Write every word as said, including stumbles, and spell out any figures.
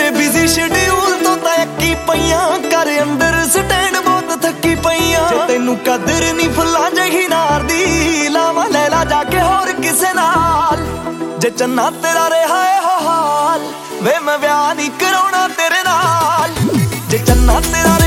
तेरे busy schedule तो तां अक्की पईयां कर अंदर स्टैंड बहुत थकी पईयां जे तैनू कदर नी फुल्लां जही नार दी लावां लैला जाके होर किसे नाल जे चन्ना तेरा रहा है हो हाल वे मैं ब्याह नी कराउणा तेरे नाल जे चन्ना तेरा